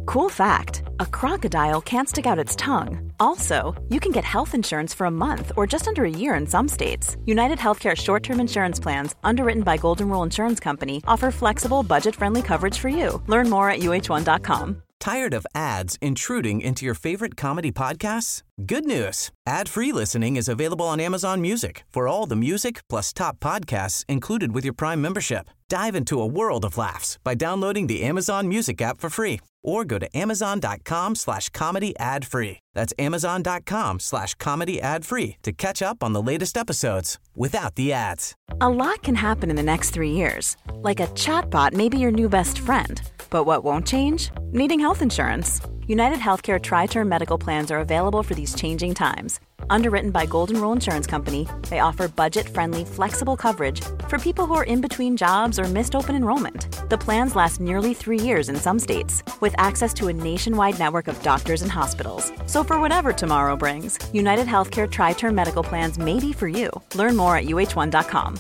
Cool fact, a crocodile can't stick out its tongue. Also, you can get health insurance for a month or just under a year in some states. United Healthcare short-term insurance plans, underwritten by Golden Rule Insurance Company, offer flexible, budget-friendly coverage for you. Learn more at uh1.com. Tired of ads intruding into your favorite comedy podcasts? Good news. Ad-free listening is available on Amazon Music for all the music plus top podcasts included with your Prime membership. Dive into a world of laughs by downloading the Amazon Music app for free or go to amazon.com/comedy ad-free. That's amazon.com/comedy ad-free to catch up on the latest episodes without the ads. A lot can happen in the next 3 years. Like a chatbot may be your new best friend. But what won't change? Needing health insurance. United Healthcare Tri-Term Medical Plans are available for these changing times. Underwritten by Golden Rule Insurance Company, they offer budget-friendly, flexible coverage for people who are in between jobs or missed open enrollment. The plans last nearly 3 years in some states, with access to a nationwide network of doctors and hospitals. So for whatever tomorrow brings, United Healthcare Tri-Term Medical Plans may be for you. Learn more at uh1.com.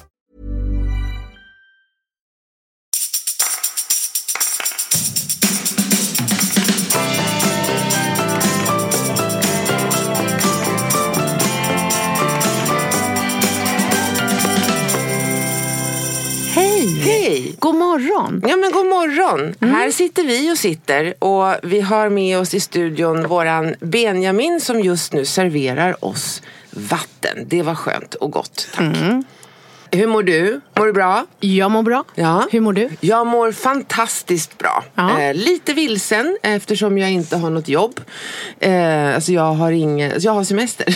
Hej! God morgon! Ja, men god morgon! Här sitter vi och vi har med oss i studion våran Benjamin som just nu serverar oss vatten. Det var skönt och gott, tack. Hur mår du? Mår du bra? Jag mår bra. Ja. Hur mår du? Jag mår fantastiskt bra. Ja. Lite vilsen eftersom jag inte har något jobb. Alltså jag har semester.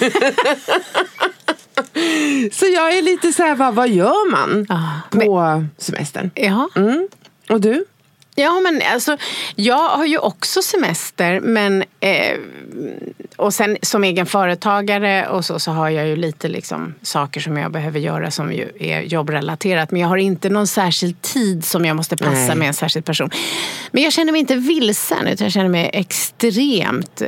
Så jag är lite så här, vad gör man på semestern? Ja. Och du? Ja, men alltså, jag har ju också semester, men och sen som egen företagare och så har jag ju lite liksom saker som jag behöver göra som ju är jobbrelaterat, men jag har inte någon särskild tid som jag måste passa med en särskild person. Men jag känner mig inte vilsen, utan jag känner mig extremt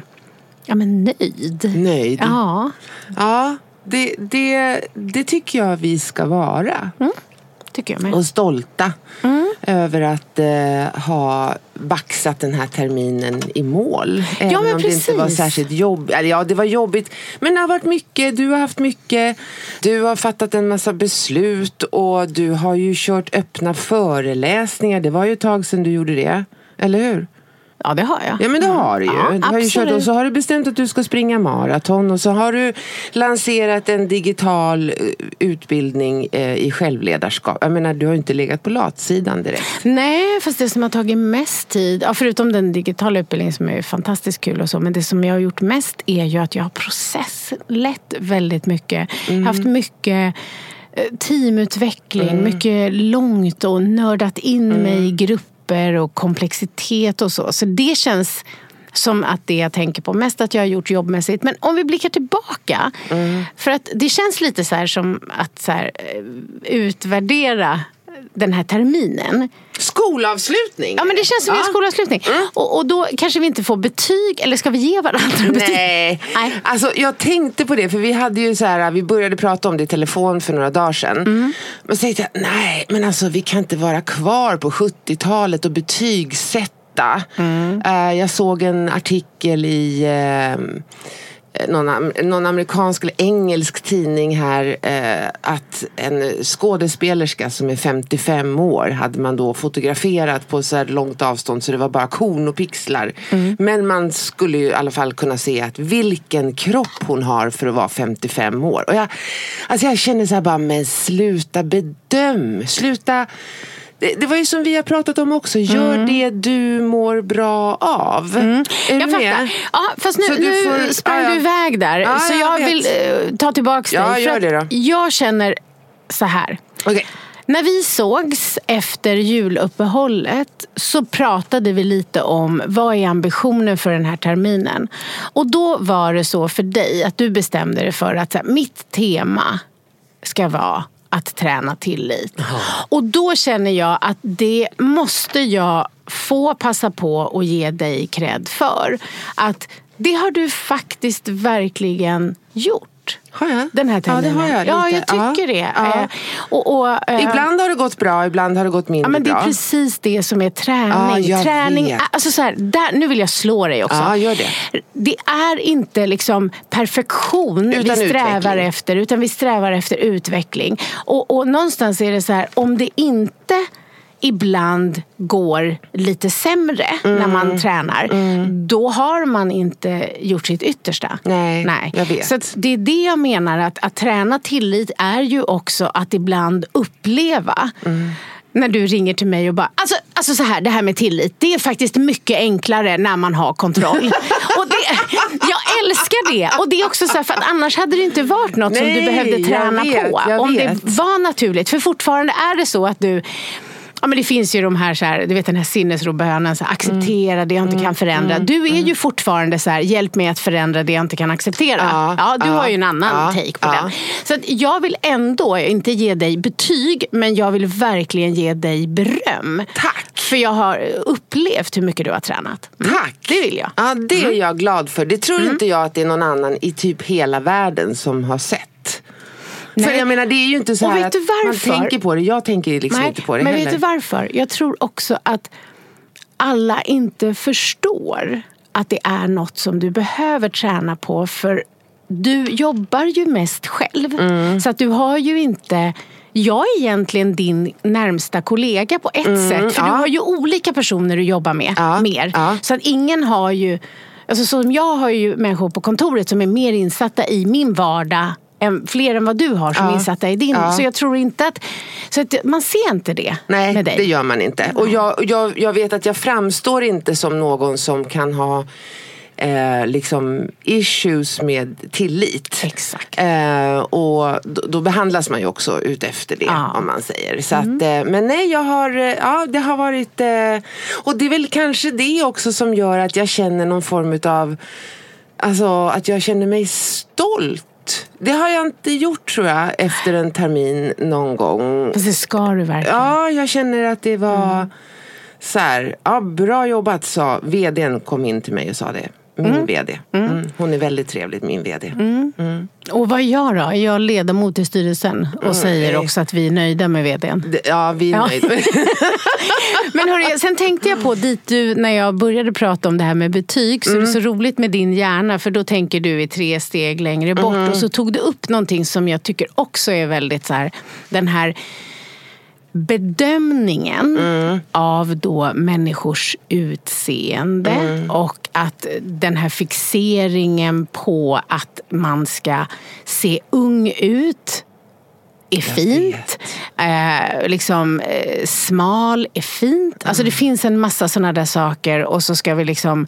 nöjd. Nöjd? Ja. Ja, det tycker jag vi ska vara. Tycker jag med. Och stolta över att ha baxat den här terminen i mål. Även om det inte var särskilt jobbigt. Ja, det var jobbigt. Men det har varit mycket. Du har haft mycket. Du har fattat en massa beslut. Och du har ju kört öppna föreläsningar. Det var ju ett tag sedan du gjorde det. Eller hur? Ja, det har jag. Ja, men det har du ju. Ja, du har ju kört, och så har du bestämt att du ska springa maraton. Och så har du lanserat en digital utbildning i självledarskap. Jag menar, du har ju inte legat på latsidan direkt. Nej, fast det som har tagit mest tid, förutom den digitala utbildningen som är fantastiskt kul och så, men det som jag har gjort mest är ju att jag har processlett väldigt mycket. Haft mycket teamutveckling, mycket långt och nördat in mig i grupper och komplexitet och så. Så det känns som att det jag tänker på mest att jag har gjort jobbmässigt. Men om vi blickar tillbaka, för att det känns lite så här som att så här, utvärdera den här terminen. Skolavslutning? Ja, men det känns som en skolavslutning. Och då kanske vi inte får betyg, eller ska vi ge varandra betyg? Nej. Alltså jag tänkte på det, för vi hade ju så här, vi började prata om det i telefon för några dagar sedan. Men så tänkte jag, nej, men alltså vi kan inte vara kvar på 70-talet och betygsätta. Jag såg en artikel i någon amerikansk eller engelsk tidning här, att en skådespelerska som är 55 år hade man då fotograferat på så här långt avstånd så det var bara korn och pixlar. Men man skulle ju i alla fall kunna se att vilken kropp hon har för att vara 55 år. Och jag känner så här bara, men sluta sluta. Det var ju som vi har pratat om också. Gör det du mår bra av. Jag fattar. Ja, fast nu sprang du iväg där. Ja, så jag vill ta tillbaka dig. Ja, gör det då. Jag känner så här. Okay. När vi sågs efter juluppehållet så pratade vi lite om vad är ambitionen för den här terminen. Och då var det så för dig att du bestämde dig för att mitt tema ska vara att träna tillit. Och då känner jag att det måste jag få passa på och ge dig cred för. Att det har du faktiskt verkligen gjort. Har jag? Den här terminen. Ja, det har jag. Ja, jag tycker det. Ja. Ibland har det gått bra, ibland har det gått mindre bra. Men det är precis det som är träning. Ja, träning, alltså så här, nu vill jag slå dig också. Ja, gör det. Det är inte liksom perfektion utan vi strävar efter, utan vi strävar efter utveckling. Och någonstans är det så här, om det inte ibland går lite sämre när man tränar, då har man inte gjort sitt yttersta. Nej. Jag vet. Så det är det jag menar, att träna tillit är ju också att ibland uppleva när du ringer till mig och bara, alltså så här, det här med tillit, det är faktiskt mycket enklare när man har kontroll. Och jag älskar det. Och det är också så här, för att annars hade det inte varit något som du behövde träna på. Om det var naturligt. För fortfarande är det så att du... Ja, men det finns ju de här, så här, du vet den här sinnesrobönen, så här, acceptera det jag inte kan förändra. Du är ju fortfarande så här, hjälp mig att förändra det jag inte kan acceptera. Du har ju en annan take på den. Så att jag vill ändå inte ge dig betyg, men jag vill verkligen ge dig beröm. Tack! För jag har upplevt hur mycket du har tränat. Tack! Det vill jag. Ja, det är jag glad för. Det tror inte jag att det är någon annan i typ hela världen som har sett. Nej. För jag menar, det är ju inte så här att man tänker på det. Jag tänker liksom inte på det men heller. Vet du varför? Jag tror också att alla inte förstår att det är något som du behöver träna på. För du jobbar ju mest själv. Så att du har ju inte... Jag är egentligen din närmsta kollega på ett sätt. För du har ju olika personer du jobbar med mer. Så att ingen har ju... Alltså som jag har ju människor på kontoret som är mer insatta i min vardag, fler än vad du har som är insatta i din. Så jag tror inte att... Så att man ser inte det med dig. Nej, det gör man inte. Och jag vet att jag framstår inte som någon som kan ha liksom issues med tillit. Exakt. Och då behandlas man ju också ut efter det, om man säger. Så att, men nej, det har varit... och det är väl kanske det också som gör att jag känner någon form av... Alltså, att jag känner mig stolt. Det har jag inte gjort, tror jag, efter en termin någon gång. Fast det ska du verkligen. Ja, jag känner att det var så här, bra jobbat, sa vdn, kom in till mig och sa det. Min vd. Hon är väldigt trevlig, min vd. Och vad gör då? Är jag ledamot i styrelsen och säger också att vi är nöjda med vdn? Ja, vi är nöjda. Men hörru, sen tänkte jag på dit du, när jag började prata om det här med betyg, så är det så roligt med din hjärna, för då tänker du i 3 steg längre bort. Och så tog du upp någonting som jag tycker också är väldigt så här, den här bedömningen av då människors utseende och att den här fixeringen på att man ska se ung ut är fint. Smal är fint. Alltså det finns en massa sådana där saker, och så ska vi liksom...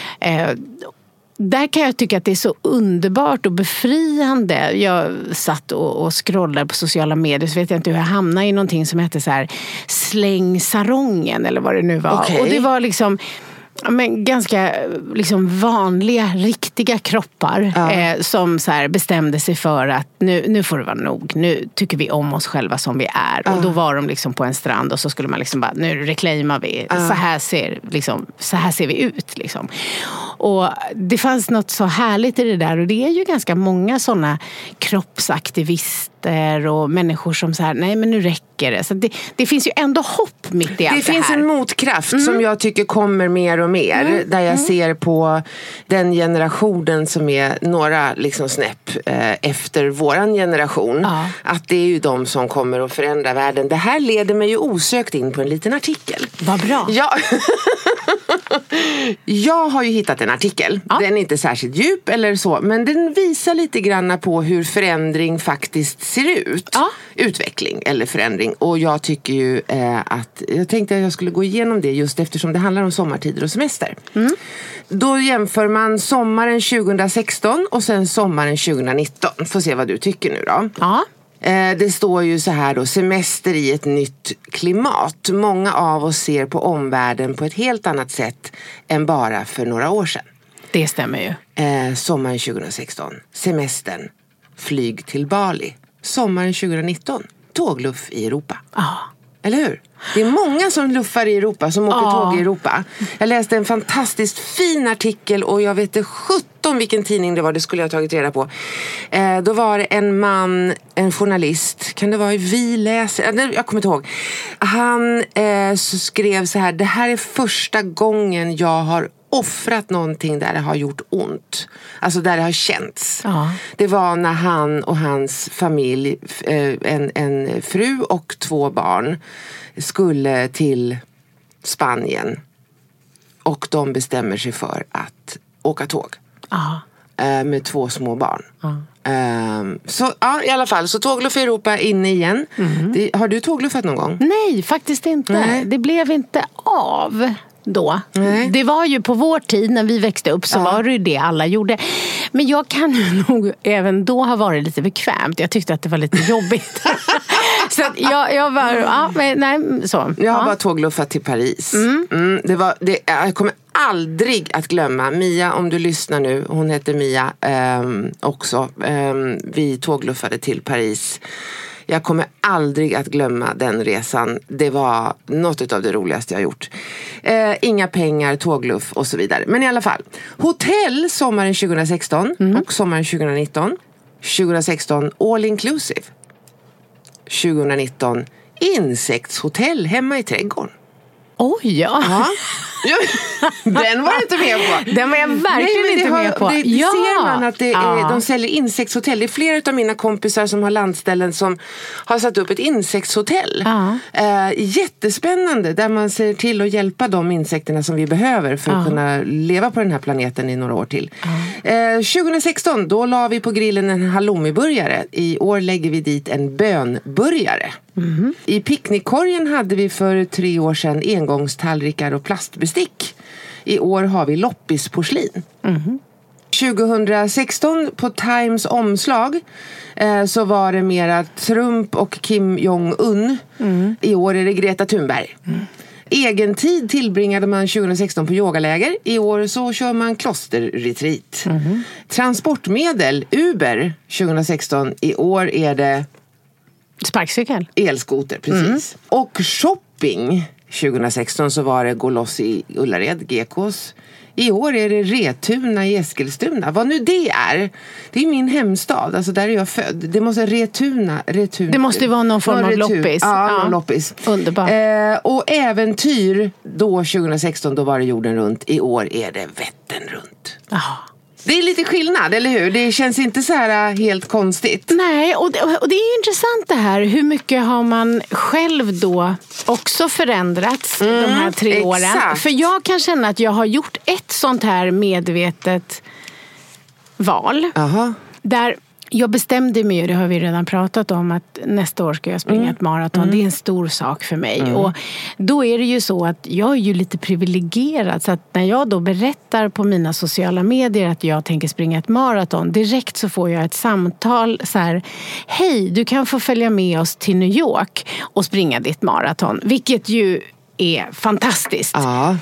Där kan jag tycka att det är så underbart och befriande. Jag satt och scrollade på sociala medier, så vet jag inte hur jag hamnade i någonting som heter så här slängsarongen eller vad det nu var. Okay. Och det var liksom... Men ganska liksom vanliga, riktiga kroppar som så här bestämde sig för att nu får det vara nog. Nu tycker vi om oss själva som vi är. Och då var de liksom på en strand, och så skulle man liksom bara, nu reclaimar vi. Så här ser vi ut liksom. Och det fanns något så härligt i det där, och det är ju ganska många sådana kroppsaktivister och människor som så här, nej men nu räcker det. Så det finns ju ändå hopp mitt i allt det här. Det finns en motkraft som jag tycker kommer mer och mer. Där jag ser på den generationen som är några liksom snäpp efter våran generation. Att det är ju de som kommer att förändra världen. Det här leder mig ju osökt in på en liten artikel. Vad bra. Ja. Jag har ju hittat en artikel. Den är inte särskilt djup eller så, men den visar lite grann på hur förändring faktiskt ser ut. Utveckling eller förändring. Och jag tycker ju att jag tänkte att jag skulle gå igenom det just eftersom det handlar om sommartider och semester. Då jämför man sommaren 2016 och sen sommaren 2019. Får se vad du tycker nu då. Det står ju så här då: semester i ett nytt klimat. Många av oss ser på omvärlden på ett helt annat sätt än bara för några år sedan. Det stämmer ju. Sommaren 2016. Semestern. Flyg till Bali. Sommaren 2019. Tågluff i Europa. Eller hur? Det är många som luffar i Europa, som åker tåg i Europa. Jag läste en fantastiskt fin artikel och jag vet inte 17 vilken tidning det var, det skulle jag ha tagit reda på. Då var det en man, en journalist, kan det vara Vi läser? Jag kommer inte ihåg. Han skrev så här: det här är första gången jag har offrat någonting där det har gjort ont. Alltså där det har känts. Ja. Det var när han och hans familj, en fru och 2 barn, skulle till Spanien. Och de bestämmer sig för att åka tåg. Med 2 små barn. Så ja, i alla fall. Så tågluff i Europa inne igen. Har du tågluffat någon gång? Nej, faktiskt inte. Nej. Det blev inte av då. Nej. Det var ju på vår tid när vi växte upp så var det ju det alla gjorde. Men jag kan ju nog även då ha varit lite bekvämt. Jag tyckte att det var lite jobbigt. Så att jag var nej, så. Jag har bara tågluffat till Paris. Jag kommer aldrig att glömma Mia, om du lyssnar nu. Hon heter Mia också. Vi tågluffade till Paris. Jag kommer aldrig att glömma den resan. Det var något av det roligaste jag gjort. Inga pengar, tågluff och så vidare. Men i alla fall. Hotell sommaren 2016 och sommaren 2019. 2016 all inclusive. 2019 insektshotell hemma i trädgården. Oj, ja. Den var jag inte med på. Den var jag verkligen inte med på. Det ser man att de säljer insektshotell. Det är flera av mina kompisar som har landställen som har satt upp ett insektshotell. Jättespännande, där man ser till att hjälpa de insekterna som vi behöver för att kunna leva på den här planeten i några år till. 2016, då la vi på grillen en halloumiburgare. I år lägger vi dit en bönburgare. I picknickkorgen hade vi för 3 år sedan engångstallrikar och plastbestick. I år har vi loppisporslin. 2016 på Times omslag så var det mera Trump och Kim Jong-un. I år är det Greta Thunberg. Egen tid tillbringade man 2016 på yogaläger. I år så kör man klosterretreat. Transportmedel, Uber 2016. I år är det sparkcykel. Elskoter, precis. Och shopping 2016 så var det gå loss i Ullared, GKs. I år är det Retuna i Eskilstuna. Vad nu det är. Det är min hemstad. Alltså där är jag född. Det måste Retuna. Det måste ju vara någon form av loppis. Ja, loppis. Underbart. Och äventyr då 2016, då var det jorden runt. I år är det Vättern runt. Det är lite skillnad, eller hur? Det känns inte så här helt konstigt. Nej, och det är ju intressant det här. Hur mycket har man själv då också förändrats de här 3 åren? Exakt. För jag kan känna att jag har gjort ett sånt här medvetet val. Där jag bestämde mig, det har vi redan pratat om, att nästa år ska jag springa ett maraton. Det är en stor sak för mig. Och då är det ju så att jag är ju lite privilegierad. Så att när jag då berättar på mina sociala medier att jag tänker springa ett maraton, direkt så får jag ett samtal så här: hej, du kan få följa med oss till New York och springa ditt maraton. Vilket ju är fantastiskt.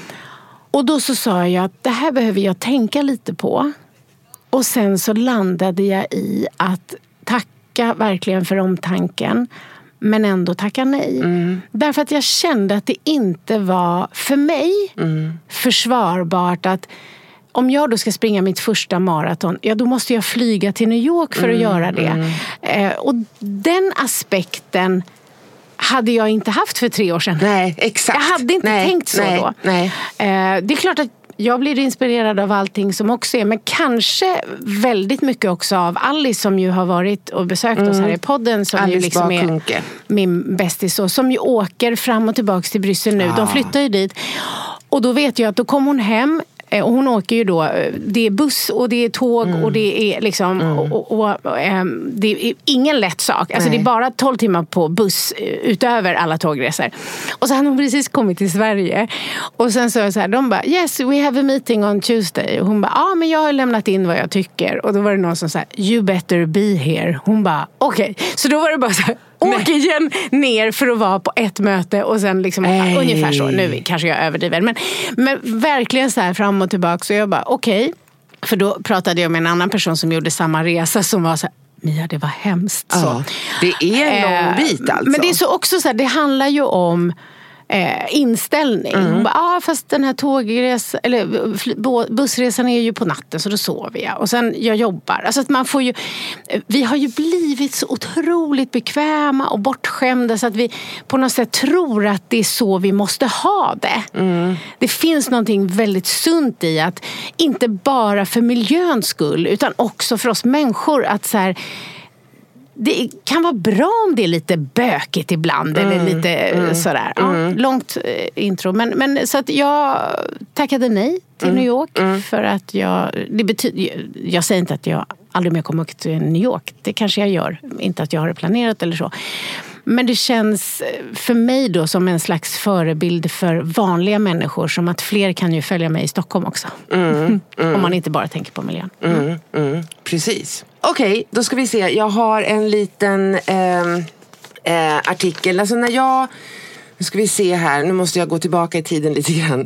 Och då så sa jag att det här behöver jag tänka lite på. Och sen så landade jag i att tacka verkligen för omtanken, men ändå tacka nej. Därför att jag kände att det inte var för mig försvarbart att om jag då ska springa mitt första maraton, ja då måste jag flyga till New York för att göra det. Och den aspekten hade jag inte haft för 3 år sedan. Nej, exakt. Jag hade inte tänkt så då. Nej. Det är klart att jag blir inspirerad av allting som också är, men kanske väldigt mycket också av Alice som ju har varit och besökt oss här i podden, som Alice ju liksom Bakunke. är min bästis och som ju åker fram och tillbaka till Bryssel nu. De flyttar ju dit. Och då vet jag att då kommer hon hem. Och hon åker ju då, det är buss och det är tåg och det är liksom det är ingen lätt sak. Alltså det är bara 12 timmar på buss utöver alla tågresor. Och så hade hon precis kommit till Sverige. Och sen så här, de bara, yes, we have a meeting on Tuesday. Och hon bara, men jag har lämnat in vad jag tycker. Och då var det någon som sa, you better be here. Hon bara, okej. Så då var det bara så här, åk igen ner för att vara på ett möte och sen liksom ungefär så. Nu kanske jag överdriver. Men verkligen så här fram och tillbaka. Så jag bara, okej. För då pratade jag med en annan person som gjorde samma resa som var så här, Mia, det var hemskt. Ja, så. det är en lång bit alltså. Men det är så också så här, det handlar ju om inställning. Hon bara, fast den här tågresan eller bussresan är ju på natten, så då sover jag. Och sen jag jobbar. Alltså att man får ju, vi har ju blivit så otroligt bekväma och bortskämda så att vi på något sätt tror att det är så vi måste ha det. Det finns någonting väldigt sunt i att inte bara för miljöns skull utan också för oss människor att så här, det kan vara bra om det är lite bökigt ibland eller lite sådär. Ja, långt intro. Men så att jag tackade nej till New York för att jag säger inte att jag aldrig mer kommer till New York. Det kanske jag gör. Inte att jag har det planerat eller så. Men det känns för mig då som en slags förebild för vanliga människor, som att fler kan ju följa mig i Stockholm också. Om man inte bara tänker på miljön. Precis. Okej, då ska vi se. Jag har en liten artikel. Alltså nu ska vi se här. Nu måste jag gå tillbaka i tiden lite grann.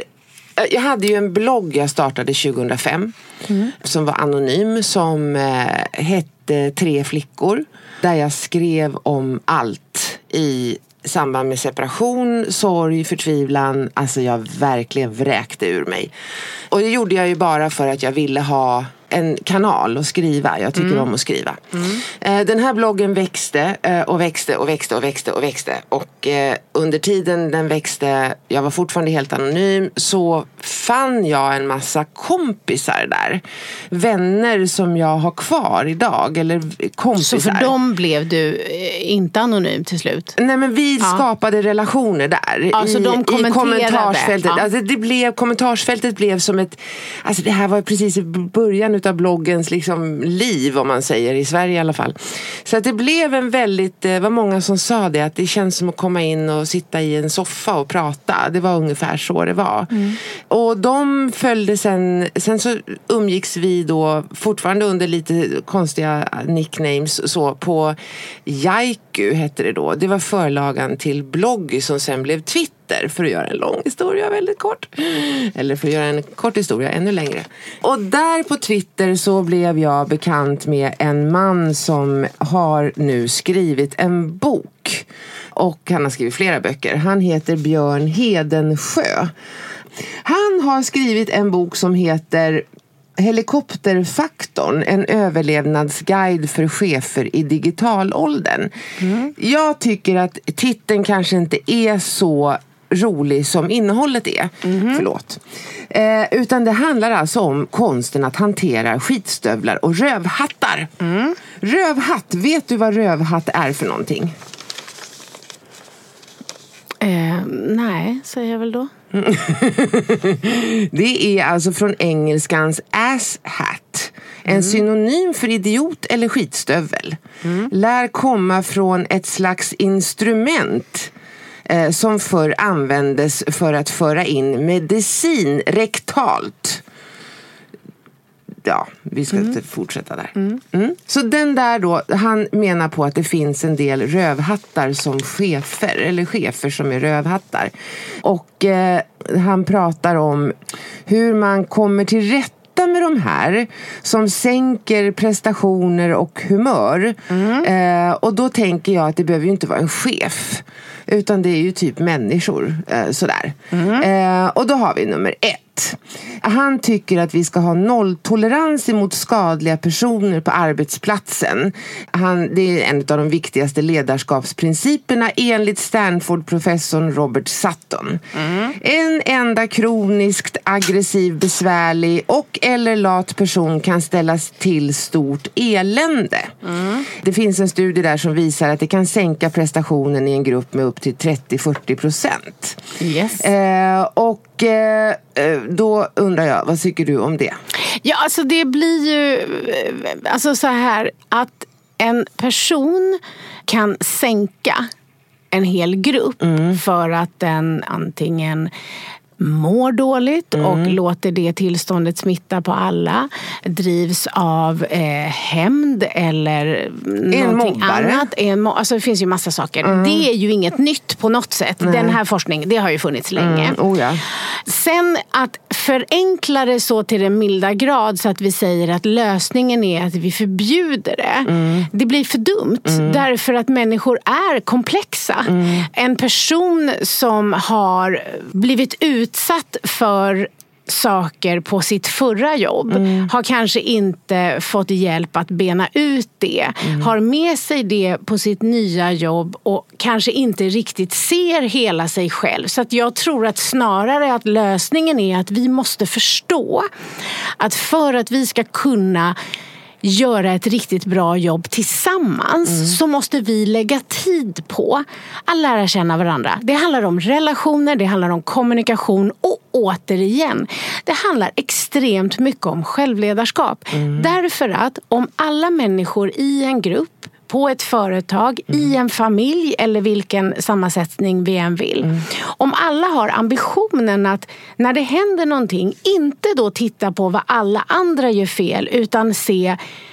Jag hade ju en blogg jag startade 2005 som var anonym, som hette 3 flickor, där jag skrev om allt i samband med separation, sorg, förtvivlan. Alltså jag verkligen vräkte ur mig. Och det gjorde jag ju bara för att jag ville ha en kanal att skriva. Jag tycker om att skriva. Den här bloggen växte och växte och växte och växte och växte. Och under tiden den växte, jag var fortfarande helt anonym, så fann jag en massa kompisar där. Vänner som jag har kvar idag. Eller kompisar. Så för dem blev du inte anonym till slut? Nej, men vi skapade relationer där. Ja, så de kommenterade. I kommentarsfältet. Ja. Alltså kommentarsfältet blev som ett... Alltså det här var precis i början utav bloggens liksom liv, om man säger, i Sverige i alla fall. Så att det blev en väldigt... Det var många som sa det, att det känns som att komma in och sitta i en soffa och prata. Det var ungefär så det var. Och de följde sen så umgicks vi då fortfarande under lite konstiga nicknames så på Jaiku hette det då. Det var förlagan till blogg som sen blev Twitter, för att göra en lång historia väldigt kort. Eller för att göra en kort historia ännu längre. Och där på Twitter så blev jag bekant med en man som har nu skrivit en bok. Och han har skrivit flera böcker. Han heter Björn Hedensjö. Han har skrivit en bok som heter Helikopterfaktorn, en överlevnadsguide för chefer i digitalåldern. Jag tycker att titeln kanske inte är så rolig som innehållet är. Förlåt. Utan det handlar alltså om konsten att hantera skitstövlar och rövhattar. Rövhatt, vet du vad rövhatt är för någonting? Nej, säger jag väl då. Det är alltså från engelskans ass hat. En synonym för idiot eller skitstövel. Lär komma från ett slags instrument som förr användes för att föra in medicin rektalt. Ja, vi ska inte fortsätta där. Så den där då, han menar på att det finns en del rövhattar som chefer, eller chefer som är rövhattar. Och han pratar om hur man kommer till rätta med de här som sänker prestationer och humör. Och då tänker jag att det behöver ju inte vara en chef, utan det är ju typ människor sådär. Och då har vi nummer 1. Han tycker att vi ska ha nolltolerans emot skadliga personer på arbetsplatsen. Det är en av de viktigaste ledarskapsprinciperna enligt Stanford-professorn Robert Sutton. En enda kroniskt aggressiv, besvärlig och eller lat person kan ställas till stort elände. Det finns en studie där som visar att det kan sänka prestationen i en grupp med upp till 30-40%. Yes. Och då undrar jag, vad tycker du om det? Ja, alltså det blir ju alltså så här att en person kan sänka en hel grupp för att den antingen mår dåligt och låter det tillståndet smitta på alla, drivs av hämnd eller någonting annat. Alltså det finns ju massa saker. Det är ju inget nytt på något sätt. Nej. Den här forskningen, det har ju funnits länge. Sen att förenkla det så till en milda grad så att vi säger att lösningen är att vi förbjuder det. Det blir för dumt därför att människor är komplexa. En person som har blivit utsatt för saker på sitt förra jobb har kanske inte fått hjälp att bena ut det, har med sig det på sitt nya jobb och kanske inte riktigt ser hela sig själv. Så att jag tror att snarare att lösningen är att vi måste förstå att för att vi ska kunna göra ett riktigt bra jobb tillsammans så måste vi lägga tid på att lära känna varandra. Det handlar om relationer, det handlar om kommunikation och återigen, det handlar extremt mycket om självledarskap. Därför att om alla människor i en grupp, på ett företag, i en familj eller vilken sammansättning vi än vill. Om alla har ambitionen att när det händer någonting inte då titta på vad alla andra gör fel utan se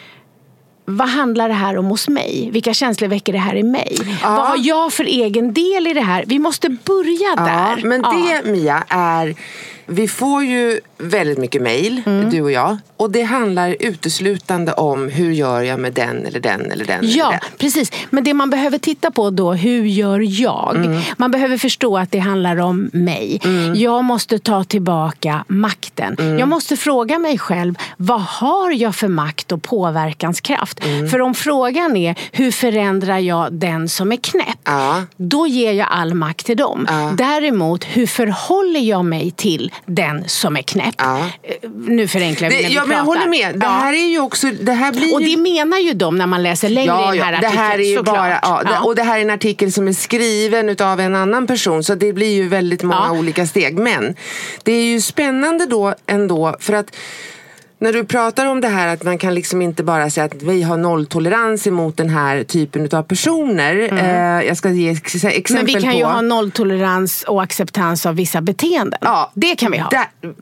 vad handlar det här om hos mig? Vilka känslor väcker det här i mig? Vad har jag för egen del i det här? Vi måste börja där. Men det, Mia, är... Vi får ju väldigt mycket mejl, du och jag. Och det handlar uteslutande om hur gör jag med den eller den eller den. Ja, eller den. Precis. Men det man behöver titta på då, hur gör jag? Man behöver förstå att det handlar om mig. Jag måste ta tillbaka makten. Jag måste fråga mig själv, vad har jag för makt och påverkanskraft? För om frågan är, hur förändrar jag den som är knäpp? Då ger jag all makt till dem. Däremot, hur förhåller jag mig till den som är knäpp? Nu förenklar vi när vi pratar. Men jag håller med. Det här är ju också... Det här blir och det menar ju de när man läser längre i den här artikeln. Det här är ju bara, och det här är en artikel som är skriven av en annan person, så det blir ju väldigt många olika steg. Men det är ju spännande då ändå, för att när du pratar om det här att man kan liksom inte bara säga att vi har nolltolerans emot den här typen av personer. Jag ska ge exempel på... Men vi kan ju ha nolltolerans och acceptans av vissa beteenden. Ja, det kan vi ha.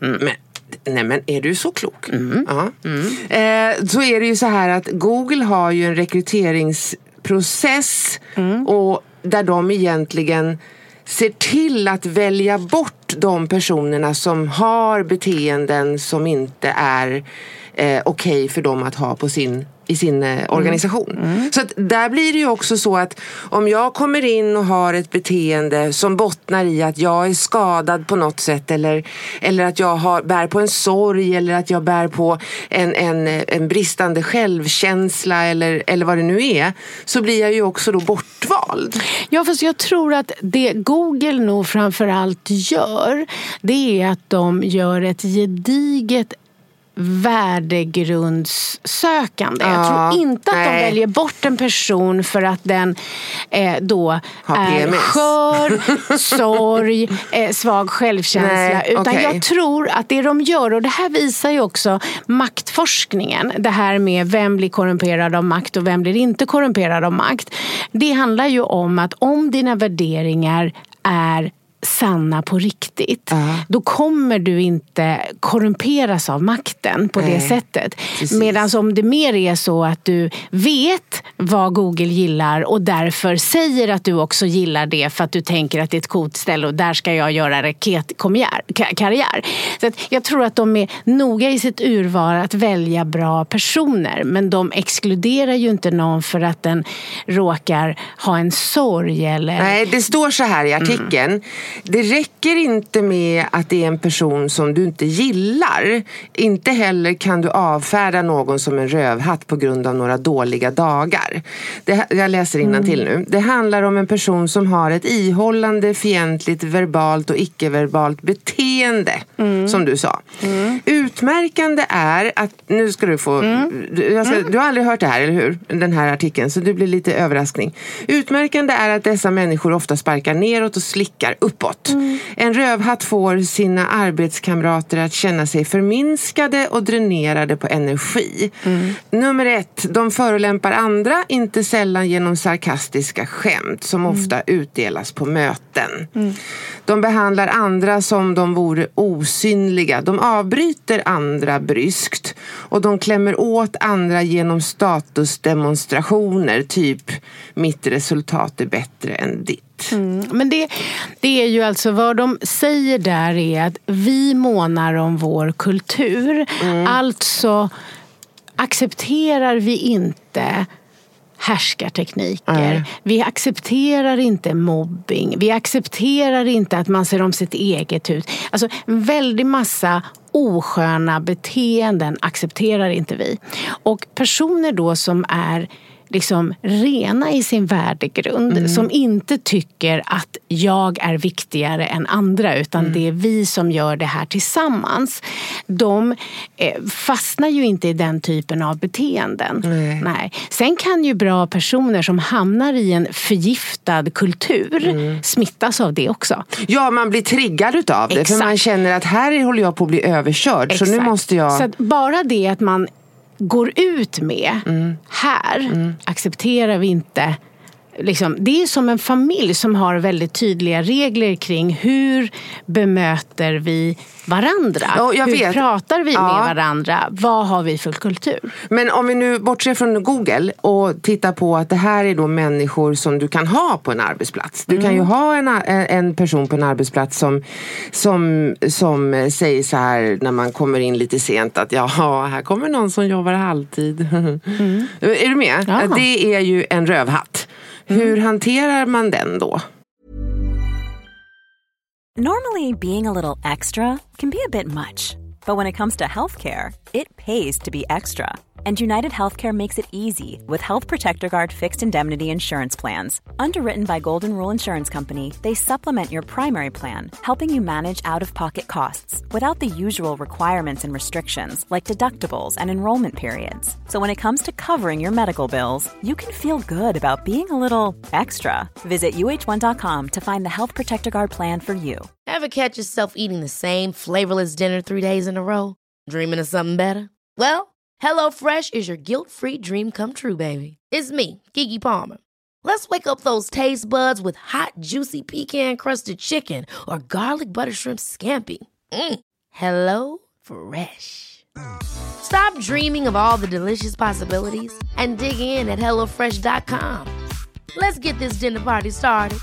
Nej, men är du så klok? Så är det ju så här att Google har ju en rekryteringsprocess och där de egentligen ser till att välja bort de personerna som har beteenden som inte är okej för dem att ha i sin organisation. Så att där blir det ju också så att om jag kommer in och har ett beteende som bottnar i att jag är skadad på något sätt eller att jag bär på en sorg eller att jag bär på en bristande självkänsla eller vad det nu är, så blir jag ju också då bortvald. Ja, fast jag tror att det Google nog framförallt gör, det är att de gör ett gediget värdegrundssökande. Jag tror inte att de väljer bort en person för att den då är skör, sorg, svag självkänsla. Utan jag tror att det de gör, och det här visar ju också maktforskningen, det här med vem blir korrumperad av makt och vem blir inte korrumperad av makt. Det handlar ju om att om dina värderingar är sanna på riktigt, då kommer du inte korrumperas av makten på det sättet. Medan om det mer är så att du vet vad Google gillar och därför säger att du också gillar det för att du tänker att det är ett coolt ställe och där ska jag göra raketkarriär. Så att jag tror att de är noga i sitt urval att välja bra personer, men de exkluderar ju inte någon för att den råkar ha en sorg eller... Nej, det står så här i artikeln. Det räcker inte med att det är en person som du inte gillar. Inte heller kan du avfärda någon som en rövhatt på grund av några dåliga dagar. Jag läser innantill nu. Det handlar om en person som har ett ihållande, fientligt, verbalt och icke-verbalt beteende, som du sa. Utmärkande är att, nu ska du få, du har aldrig hört det här, eller hur? Den här artikeln, så det blir lite överraskning. Utmärkande är att dessa människor ofta sparkar neråt och slickar upp uppåt. En rövhatt får sina arbetskamrater att känna sig förminskade och dränerade på energi. Nummer 1, de förolämpar andra, inte sällan genom sarkastiska skämt som ofta utdelas på möten. De behandlar andra som de vore osynliga. De avbryter andra bryskt och de klämmer åt andra genom statusdemonstrationer, typ mitt resultat är bättre än ditt. Men det är ju alltså vad de säger där är att vi månar om vår kultur. Alltså accepterar vi inte härskartekniker. Vi accepterar inte mobbing. Vi accepterar inte att man ser om sitt eget hus. Alltså en väldig massa osköna beteenden accepterar inte vi. Och personer då som är liksom rena i sin värdegrund, som inte tycker att jag är viktigare än andra, utan det är vi som gör det här tillsammans. De fastnar ju inte i den typen av beteenden. Nej. Sen kan ju bra personer som hamnar i en förgiftad kultur smittas av det också. Ja, man blir triggad utav det. Exakt. För man känner att här håller jag på att bli överkörd. Exakt. Så nu måste jag... Så att bara det att man går ut med här accepterar vi inte. Liksom, det är som en familj som har väldigt tydliga regler kring hur bemöter vi varandra. Hur pratar vi med varandra? Vad har vi för kultur? Men om vi nu bortser från Google och tittar på att det här är då människor som du kan ha på en arbetsplats. Du kan ju ha en person på en arbetsplats som säger så här när man kommer in lite sent att här kommer någon som jobbar halvtid. Är du med? Ja. Det är ju en rövhatt. Hur hanterar man den då? Normally, being a little extra can be a bit much. But when it comes to healthcare, it pays to be extra. And United Healthcare makes it easy with Health Protector Guard fixed indemnity insurance plans. Underwritten by Golden Rule Insurance Company, they supplement your primary plan, helping you manage out-of-pocket costs without the usual requirements and restrictions like deductibles and enrollment periods. So when it comes to covering your medical bills, you can feel good about being a little extra. Visit uh1.com to find the Health Protector Guard plan for you. Ever catch yourself eating the same flavorless dinner 3 days in a row? Dreaming of something better? Well, HelloFresh is your guilt-free dream come true, baby. It's me, Keke Palmer. Let's wake up those taste buds with hot, juicy pecan-crusted chicken or garlic butter shrimp scampi. Hello Fresh. Stop dreaming of all the delicious possibilities and dig in at HelloFresh.com. Let's get this dinner party started.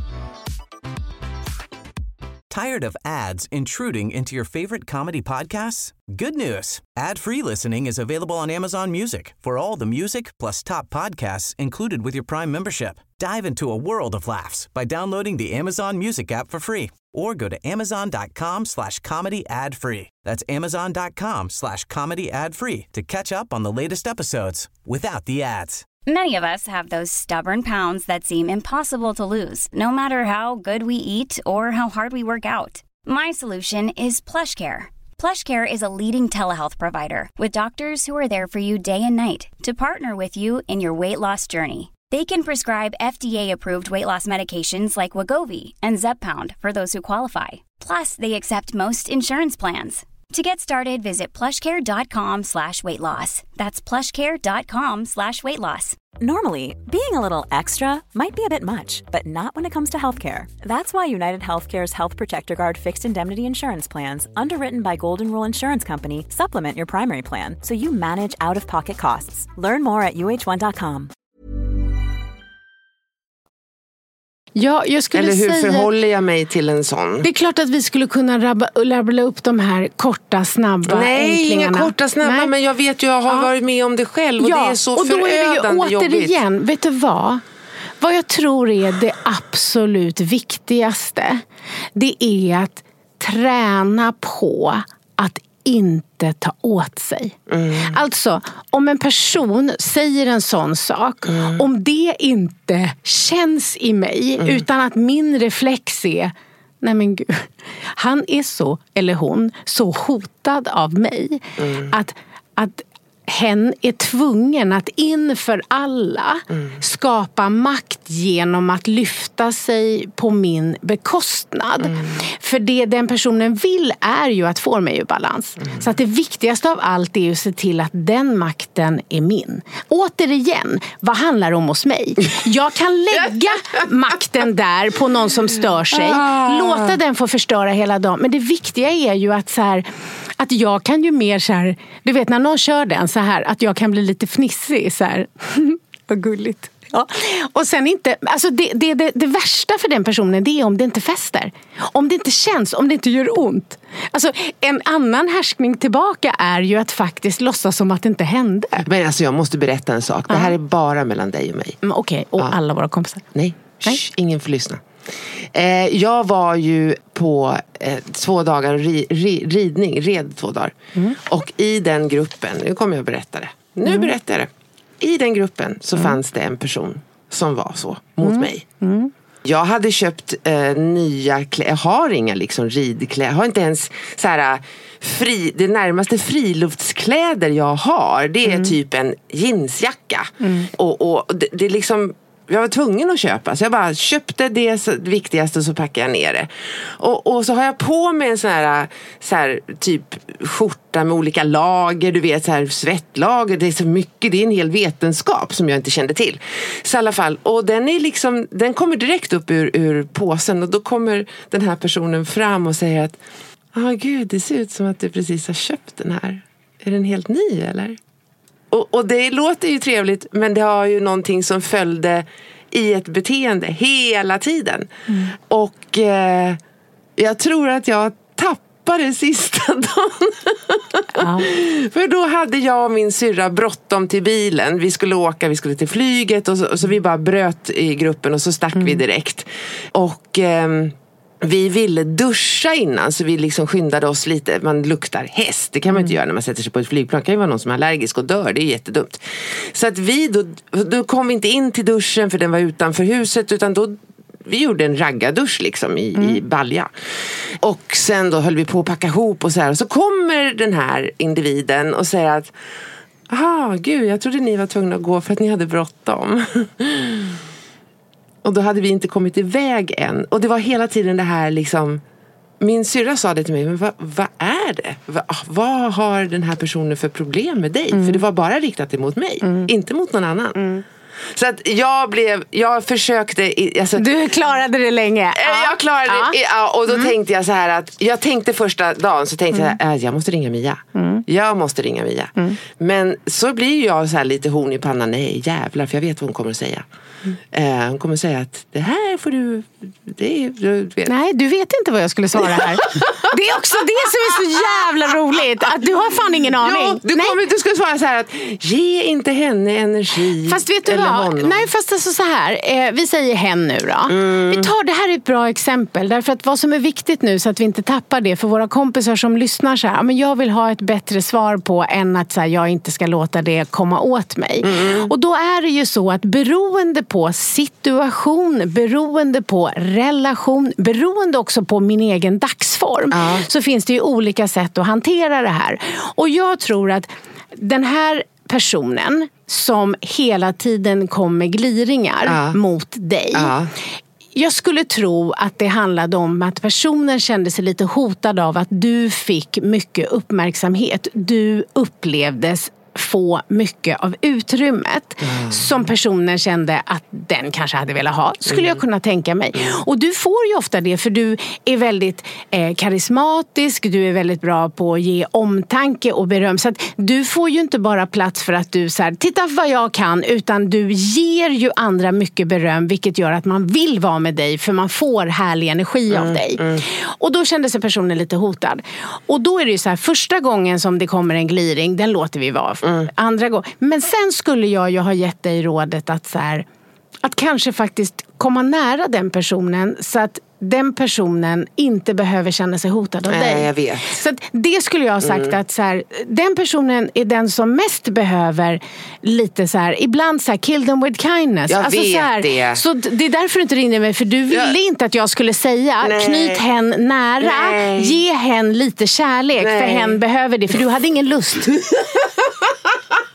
Tired of ads intruding into your favorite comedy podcasts? Good news. Ad-free listening is available on Amazon Music for all the music plus top podcasts included with your Prime membership. Dive into a world of laughs by downloading the Amazon Music app for free or go to amazon.com/comedy ad-free. That's amazon.com/comedy ad-free to catch up on the latest episodes without the ads. Many of us have those stubborn pounds that seem impossible to lose, no matter how good we eat or how hard we work out. My solution is PlushCare. PlushCare is a leading telehealth provider with doctors who are there for you day and night to partner with you in your weight loss journey. They can prescribe FDA-approved weight loss medications like Wegovy and Zepbound for those who qualify. Plus, they accept most insurance plans. To get started, visit plushcare.com/weightloss. That's plushcare.com/weightloss. Normally, being a little extra might be a bit much, but not when it comes to healthcare. That's why United Healthcare's Health Protector Guard fixed indemnity insurance plans, underwritten by Golden Rule Insurance Company, supplement your primary plan so you manage out-of-pocket costs. Learn more at uh1.com. Ja, jag skulle Eller hur säga, förhåller jag mig till en sån? det är klart att vi skulle kunna rabbla upp de här korta, snabba Nej, enklingarna. inga korta, snabba. Nej. Men jag vet ju, jag har varit med om det själv. Och det är så förödande jobbigt. Och då är det ju återigen, vet du vad? Vad jag tror är det absolut viktigaste. Det är att träna på att inte ta åt sig. Alltså, om en person säger en sån sak, om det inte känns i mig, utan att min reflex är, nej men gud, han är så, eller hon, så hotad av mig att hen är tvungen att inför alla skapa makt genom att lyfta sig på min bekostnad. För det den personen vill är ju att få mig ur balans. Så att det viktigaste av allt är att se till att den makten är min. Återigen, vad handlar om hos mig? Jag kan lägga makten där på någon som stör sig. Låta den få förstöra hela dagen. Men det viktiga är ju att så här, att jag kan ju mer så här, du vet när någon kör den så här, att jag kan bli lite fnissig så här. Vad gulligt. Ja. Och sen inte, alltså det värsta för den personen, det är om det inte fäster. Om det inte känns, om det inte gör ont. Alltså en annan härskning tillbaka är ju att faktiskt låtsas som att det inte hände. Men alltså jag måste berätta en sak. Det här är bara mellan dig och mig. Okej, och alla våra kompisar. Nej. Ingen får lyssna. Jag var ju på 2 dagar ridning, red 2 dagar. Och i den gruppen, nu kommer jag att berätta det. Nu berättar jag det. I den gruppen så fanns det en person som var så mot mig. Jag hade köpt nya kläder. Jag har inga liksom ridkläder. Jag har inte ens så här det närmaste friluftskläder jag har. Det är typ en jeansjacka. Och det är liksom... Jag var tvungen att köpa. Så jag bara köpte det viktigaste och så packade jag ner det. Och så har jag på mig en sån här typ skjorta med olika lager. Du vet så här svettlager. Det är så mycket. Det är en hel vetenskap som jag inte kände till. Så i alla fall. Och den är liksom, den kommer direkt upp ur påsen. Och då kommer den här personen fram och säger att gud, det ser ut som att du precis har köpt den här. Är den helt ny eller? Och det låter ju trevligt, men det har ju någonting som följde i ett beteende hela tiden. Och jag tror att jag tappade sista dagen. För då hade jag och min syrra bråttom till bilen. Vi skulle till flyget och så vi bara bröt i gruppen och så stack vi direkt. Och... vi ville duscha innan så vi liksom skyndade oss lite. Man luktar häst, det kan man inte göra när man sätter sig på ett flygplan. Det kan ju vara någon som är allergisk och dör, det är jättedumt. Så att då kom vi inte in till duschen för den var utanför huset, utan då vi gjorde en raggardusch liksom i balja. Och sen då höll vi på att packa ihop och så här. Och så kommer den här individen och säger att gud, jag trodde ni var tvungna att gå för att ni hade bråttom. Och då hade vi inte kommit iväg än. Och det var hela tiden det här liksom... Min syrra sa det till mig, men vad är det? Vad har den här personen för problem med dig? För det var bara riktat emot mig, inte mot någon annan. Så att jag försökte... Alltså, du klarade det länge. Jag klarade det, och då tänkte jag så här att... Jag tänkte första dagen så tänkte jag jag måste ringa Mia. Jag måste ringa Mia. Men så blir jag så här lite horn i pannan. Nej, jävlar, för jag vet vad hon kommer att säga. Hon kommer att säga att det här får du... du vet. Nej, du vet inte vad jag skulle svara här. Det är också det som är så jävla roligt. Att du har fan ingen aning. Du skulle svara så här att ge inte henne energi. Fast vet du vad? Honom. Nej, fast alltså så här. Vi säger hen nu då. Vi tar det här är ett bra exempel. Därför att vad som är viktigt nu så att vi inte tappar det. För våra kompisar som lyssnar så här. Men jag vill ha ett bättre svar på än att så här, jag inte ska låta det komma åt mig. Och då är det ju så att beroende på situation, beroende på relation, beroende också på min egen dagsform, så finns det ju olika sätt att hantera det här. Och jag tror att den här personen som hela tiden kom med gliringar mot dig, jag skulle tro att det handlade om att personen kände sig lite hotad av att du fick mycket uppmärksamhet. Du upplevdes få mycket av utrymmet som personen kände att den kanske hade velat ha, skulle jag kunna tänka mig. Och du får ju ofta det, för du är väldigt karismatisk, du är väldigt bra på att ge omtanke och beröm, så att du får ju inte bara plats för att du så här, titta vad jag kan, utan du ger ju andra mycket beröm, vilket gör att man vill vara med dig, för man får härlig energi av dig. Och då kände sig personen lite hotad. Och då är det ju så här, första gången som det kommer en gliring, den låter vi vara. Andra gånger. Men sen skulle jag ju ha gett dig rådet att så här, att kanske faktiskt komma nära den personen så att den personen inte behöver känna sig hotad av dig. Jag vet. Så att det skulle jag ha sagt att så här, den personen är den som mest behöver lite så här, ibland så här, kill them with kindness. Jag vet så här, det. Så det är därför du inte ringde mig, för du ville inte att jag skulle säga knyt hen nära, ge hen lite kärlek, för hen behöver det, för du hade ingen lust.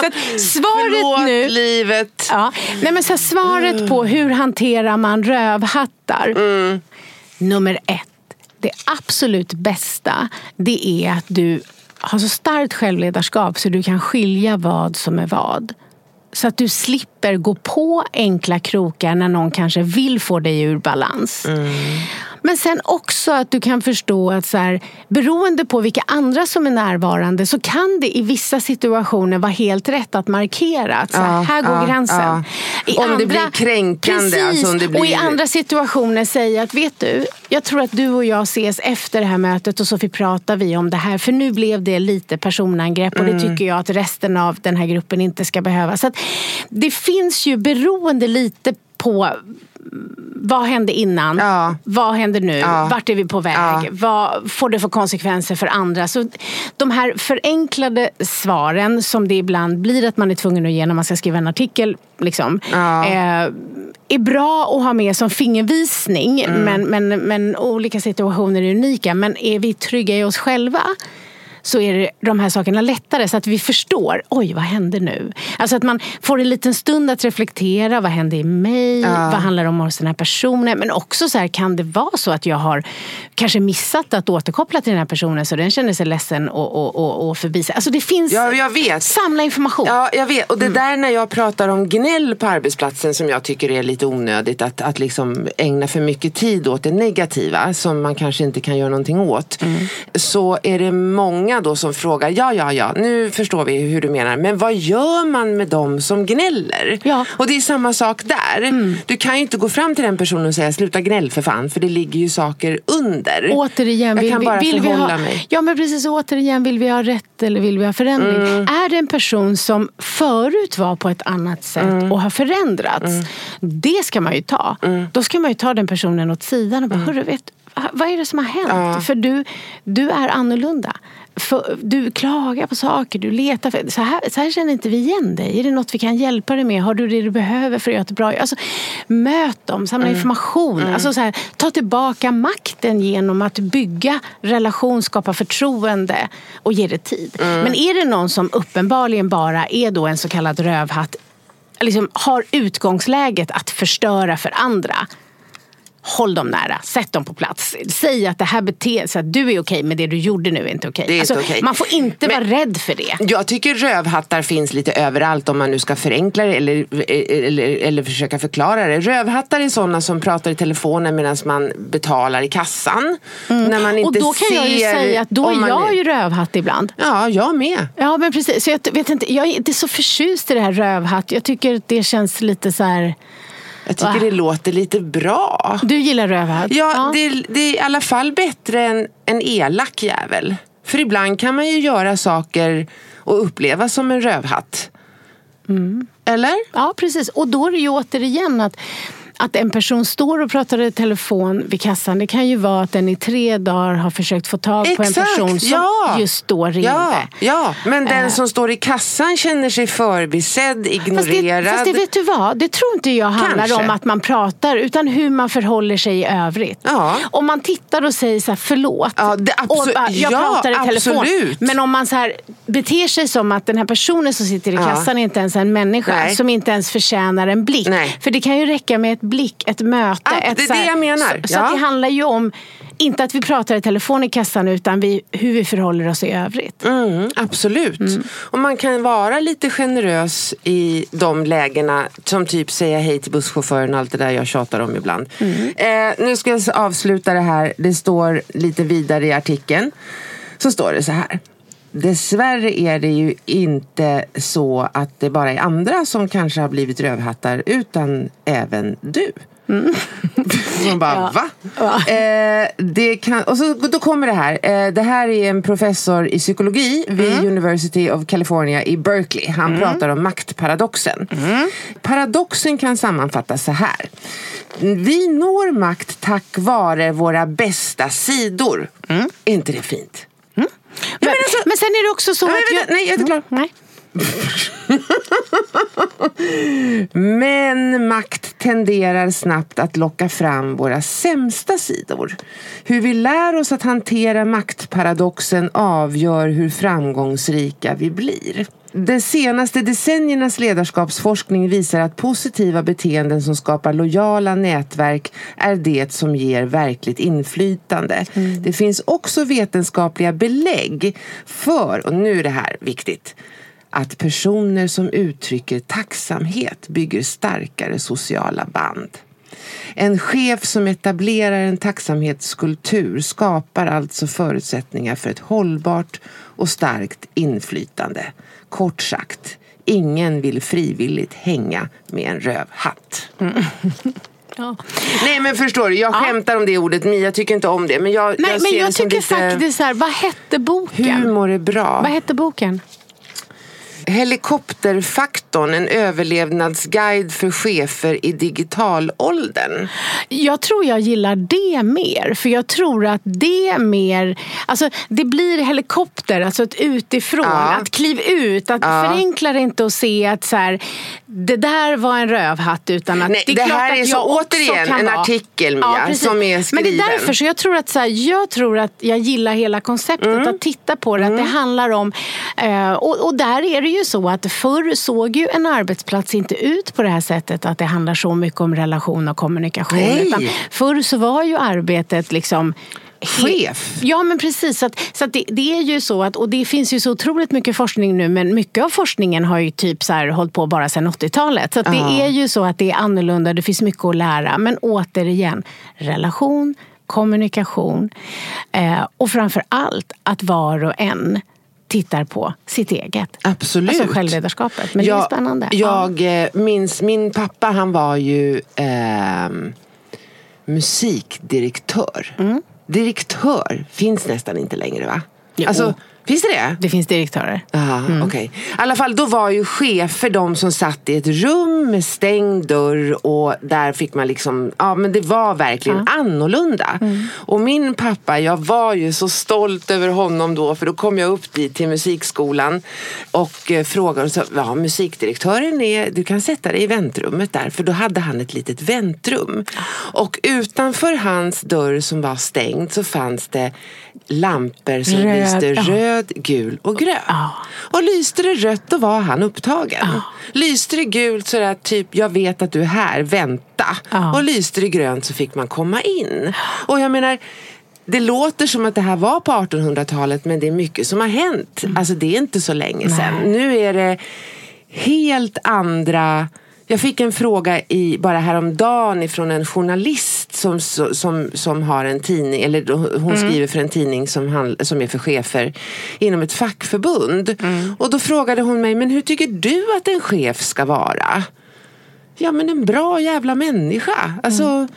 Så att svaret förlåt, nu... livet. Ja, nej men så här, svaret på hur hanterar man rövhattar. Nummer 1. Det absolut bästa, det är att du har så starkt självledarskap så du kan skilja vad som är vad. Så att du slipper gå på enkla krokar när någon kanske vill få dig ur balans. Men sen också att du kan förstå att så här, beroende på vilka andra som är närvarande så kan det i vissa situationer vara helt rätt att markera att så här går gränsen. Om det blir kränkande. Precis, alltså om det blir... och i andra situationer säga att vet du, jag tror att du och jag ses efter det här mötet och så pratar vi om det här. För nu blev det lite personangrepp och det tycker jag att resten av den här gruppen inte ska behöva. Så att det finns ju beroende lite på vad hände innan? Vad händer nu? Vart är vi på väg? Vad får det för konsekvenser för andra? Så de här förenklade svaren som det ibland blir att man är tvungen att ge när man ska skriva en artikel liksom, är bra att ha med som fingervisning. Men olika situationer är unika. Men är vi trygga i oss själva så är det de här sakerna lättare så att vi förstår, oj vad händer nu? Alltså att man får en liten stund att reflektera, vad händer i mig? Vad handlar det om hos den här personen? Men också så här, kan det vara så att jag har kanske missat att återkoppla till den här personen så den känner sig ledsen och förbi sig. Alltså det finns, jag vet. Samla information. Ja, jag vet. Och det där när jag pratar om gnäll på arbetsplatsen som jag tycker är lite onödigt att liksom ägna för mycket tid åt det negativa som man kanske inte kan göra någonting åt. Så är det många då som frågar, ja, nu förstår vi hur du menar, men vad gör man med dem som gnäller? Ja. Och det är samma sak där. Du kan ju inte gå fram till den personen och säga, sluta gnäll för fan, för det ligger ju saker under. Återigen, vill vi ha mig. Ja, men precis, återigen, vill vi ha rätt eller vill vi ha förändring? Är det en person som förut var på ett annat sätt och har förändrats, det ska man ju ta. Då ska man ju ta den personen åt sidan och bara, hörru, vad är det som har hänt? För du är annorlunda. Du klagar på saker, du letar för, så här känner inte vi igen dig. Är det något vi kan hjälpa dig med? Har du det du behöver för att göra det bra? Alltså, möt dem, samla information. Alltså, så här, ta tillbaka makten genom att bygga relation, skapa förtroende och ge det tid. Men är det någon som uppenbarligen bara är då en så kallad rövhatt, liksom har utgångsläget att förstöra för andra, håll dem nära, sätt dem på plats. Säg att det här beter sig, att du är okej, men det du gjorde nu är inte okej. Det är inte okej. Man får inte vara rädd för det. Jag tycker rövhattar finns lite överallt om man nu ska förenkla det eller försöka förklara det. Rövhattar är sådana som pratar i telefonen medan man betalar i kassan. När man inte och då kan jag ju säga att då är jag ju rövhatt ibland. Ja, jag med. Ja, men precis. Så jag vet inte, jag är inte så förtjust i det här rövhatt. Jag tycker det känns lite så här... Jag tycker det låter lite bra. Du gillar rövhatt? Ja. Det är i alla fall bättre än en elak jävel. För ibland kan man ju göra saker och uppleva som en rövhatt. Eller? Ja, precis. Och då är det ju återigen att en person står och pratar i telefon vid kassan. Det kan ju vara att den i 3 dagar har försökt få tag på en person som just då ringde. Ja, men den som står i kassan känner sig förbisedd, ignorerad. Fast det vet du vad? Det tror inte jag handlar om att man pratar, utan hur man förhåller sig i övrigt. Ja. Om man tittar och säger så här, förlåt. Ja, jag pratar i telefon. Absolut. Men om man så här beter sig som att den här personen som sitter i kassan är inte ens en människa som inte ens förtjänar en blick. Nej. För det kan ju räcka med ett blick, ett möte. Det är det jag menar. Så att det handlar ju om, inte att vi pratar i telefon i kassan, utan hur vi förhåller oss i övrigt. Absolut. Och man kan vara lite generös i de lägena, som typ säga hej till busschauffören och allt det där jag tjatar om ibland. Nu ska jag avsluta det här. Det står lite vidare i artikeln. Så står det så här. Dessvärre är det ju inte så att det bara är andra som kanske har blivit rövhattar, utan även du. Man bara, va? Det kan, och så, då kommer det här. Det här är en professor i psykologi vid University of California i Berkeley. Han pratar om maktparadoxen. Paradoxen kan sammanfattas så här. Vi når makt tack vare våra bästa sidor. Är inte det fint? Men sen är det också så att... Nej, jag är inte klar. Nej. Men makt tenderar snabbt att locka fram våra sämsta sidor. Hur vi lär oss att hantera maktparadoxen avgör hur framgångsrika vi blir. De senaste decenniernas ledarskapsforskning visar att positiva beteenden som skapar lojala nätverk är det som ger verkligt inflytande. Det finns också vetenskapliga belägg för, och nu är det här viktigt, att personer som uttrycker tacksamhet bygger starkare sociala band. En chef som etablerar en tacksamhetskultur skapar alltså förutsättningar för ett hållbart och starkt inflytande. Kort sagt, ingen vill frivilligt hänga med en rövhatt. Ja. Nej, men förstår du, jag skämtar om det ordet, men jag tycker inte om det. Men jag tycker lite... faktiskt så här, vad hette boken? Humor är bra. Vad hette boken? Helikopterfaktorn, en överlevnadsguide för chefer i digitalåldern. Jag tror jag gillar det mer. För jag tror att det är mer... Alltså, det blir helikopter, alltså ett utifrån. Att kliva ut, att förenkla det inte och se att så här, det där var en rövhatt. Utan att det är klart här att är så återigen en artikel, Mia, som är skriven. Men det är därför, så jag tror att jag gillar hela konceptet att titta på det. Att det handlar om... Och där är det ju så att förr såg ju en arbetsplats inte ut på det här sättet att det handlar så mycket om relation och kommunikation. Utan förr så var ju arbetet liksom chef. Ja, men precis. Så att det är ju så att, och det finns ju så otroligt mycket forskning nu, men mycket av forskningen har ju typ så här hållit på bara sedan 80-talet. Så att det är ju så att det är annorlunda, det finns mycket att lära. Men återigen, relation, kommunikation och framför allt att var och en tittar på sitt eget. Absolut. Alltså självledarskapet. Men det är spännande. Jag minns, min pappa, han var ju musikdirektör. Direktör finns nästan inte längre, va? Jo. Alltså, finns det? Det finns direktörer. Okej. I alla fall, då var ju chefer de som satt i ett rum med stängd dörr och där fick man liksom, men det var verkligen annorlunda. Och min pappa, jag var ju så stolt över honom då, för då kom jag upp dit till musikskolan och frågade, så, musikdirektören du kan sätta dig i väntrummet där, för då hade han ett litet väntrum. Och utanför hans dörr som var stängd så fanns det lampor som lyste röd, gul och grön. Och lyste det rött, då var han upptagen. Lyste det gult så där typ, jag vet att du är här, vänta. Och lyste det grönt så fick man komma in. Och jag menar, det låter som att det här var på 1800-talet, men det är mycket som har hänt. Alltså det är inte så länge sedan. Nu är det helt andra... Jag fick en fråga bara häromdagen ifrån en journalist som har en tidning, eller hon skriver för en tidning som är för chefer inom ett fackförbund. Och då frågade hon mig, men hur tycker du att en chef ska vara? Ja, men en bra jävla människa. Alltså,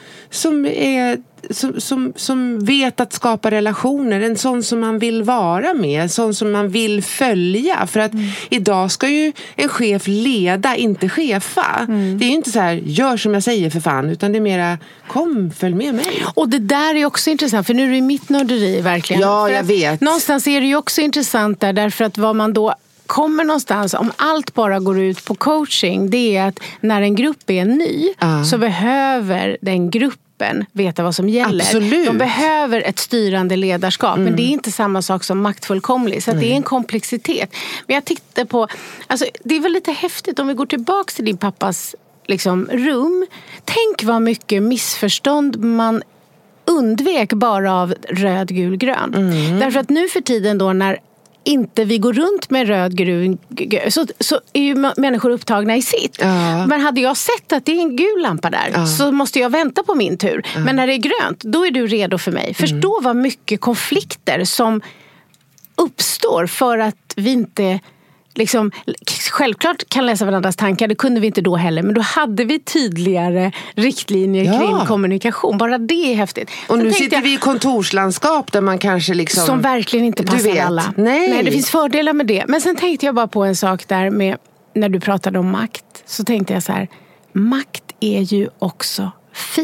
som vet att skapa relationer. En sån som man vill vara med. En sån som man vill följa. För att idag ska ju en chef leda, inte chefa. Det är ju inte så här, gör som jag säger för fan. Utan det är mera, kom, följ med mig. Och det där är också intressant. För nu är det mitt nörderi verkligen. Ja, jag vet. Någonstans är det ju också intressant där. Därför att vad man då kommer någonstans, om allt bara går ut på coaching, det är att när en grupp är ny så behöver den gruppen veta vad som gäller. Absolut. De behöver ett styrande ledarskap, men det är inte samma sak som maktfullkomlig, så att det är en komplexitet. Men jag tittar på, alltså det är väl lite häftigt om vi går tillbaka till din pappas liksom, rum. Tänk vad mycket missförstånd man undvek bara av röd, gul, grön. Därför att nu för tiden då när inte vi går runt med röd, grön, så är ju människor upptagna i sitt. Men hade jag sett att det är en gul lampa där så måste jag vänta på min tur. Men när det är grönt, då är du redo för mig. Förstå vad mycket konflikter som uppstår för att vi inte liksom, självklart kan läsa varandras tankar, det kunde vi inte då heller, men då hade vi tydligare riktlinjer kring kommunikation. Bara det är häftigt. Och sen nu sitter vi i kontorslandskap där man kanske liksom... Som verkligen inte passar alla. Nej, det finns fördelar med det. Men sen tänkte jag bara på en sak där med, när du pratade om makt, så tänkte jag så här, makt är ju också fint.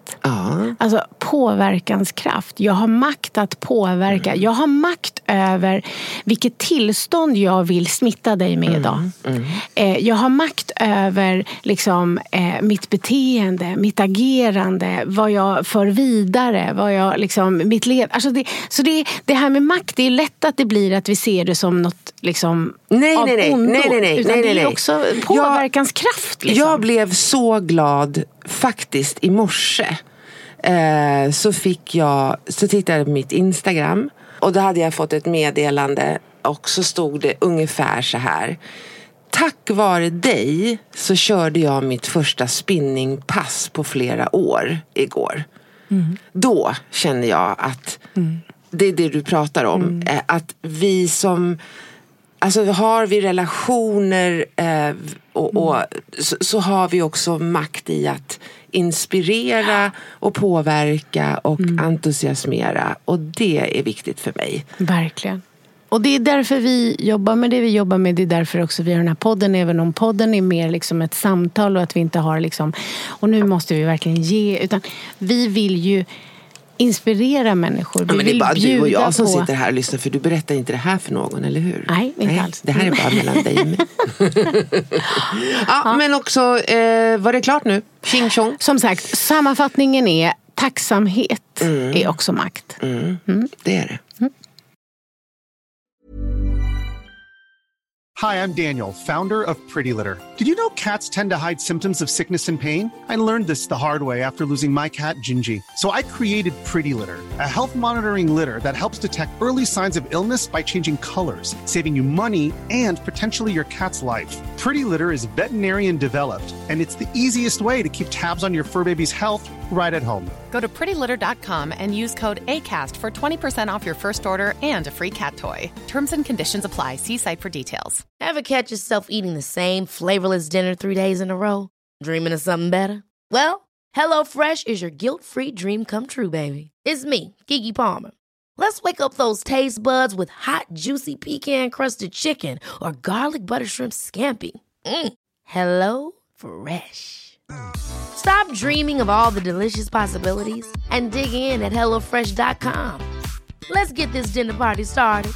Alltså påverkanskraft. Jag har makt att påverka. Jag har makt över vilket tillstånd jag vill smitta dig med idag. Jag har makt över liksom, mitt beteende, mitt agerande, vad jag för vidare, vad jag liksom, mitt led. Alltså det här med makt, det är lätt att det blir att vi ser det som något liksom nej. Utan det är också påverkanskraft. Liksom. Jag blev så glad faktiskt i morse. Så tittade jag på mitt Instagram och då hade jag fått ett meddelande och så stod det ungefär så här: tack vare dig så körde jag mitt första spinningpass på flera år igår. Då känner jag att det är det du pratar om, att vi som, alltså har vi relationer så har vi också makt i att inspirera och påverka och entusiasmera, och det är viktigt för mig. Verkligen. Och det är därför vi jobbar med det vi jobbar med. Det är därför också vi har den här podden, även om podden är mer liksom ett samtal och att vi inte har liksom, och nu måste vi verkligen ge, utan vi vill ju inspirera människor. Vi men det är bara du och jag som på... sitter här och lyssnar, för du berättar inte det här för någon, eller hur? Nej, inte alls. Det här är bara mellan dig och mig. Men också, var det klart nu? Tjing tjong. Som sagt, sammanfattningen är tacksamhet är också makt. Det är det. Hi, I'm Daniel, founder of Pretty Litter. Did you know cats tend to hide symptoms of sickness and pain? I learned this the hard way after losing my cat, Gingy. So I created Pretty Litter, a health monitoring litter that helps detect early signs of illness by changing colors, saving you money and potentially your cat's life. Pretty Litter is veterinarian developed, and it's the easiest way to keep tabs on your fur baby's health right at home. Go to prettylitter.com and use code ACAST for 20% off your first order and a free cat toy. Terms and conditions apply. See site for details. Ever catch yourself eating the same flavorless dinner 3 days in a row? Dreaming of something better? Well, HelloFresh is your guilt-free dream come true, baby. It's me, Keke Palmer. Let's wake up those taste buds with hot, juicy pecan-crusted chicken or garlic butter shrimp scampi. Hello Fresh. Stop dreaming of all the delicious possibilities and dig in at HelloFresh.com. Let's get this dinner party started.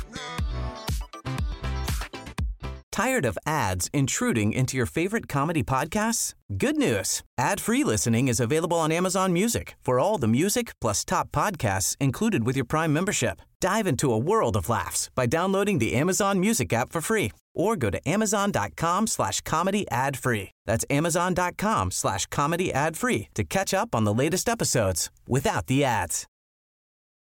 Tired of ads intruding into your favorite comedy podcasts? Good news. Ad-free listening is available on Amazon Music for all the music plus top podcasts included with your Prime membership. Dive into a world of laughs by downloading the Amazon Music app for free or go to amazon.com/comedy ad-free. That's amazon.com/comedy ad-free to catch up on the latest episodes without the ads.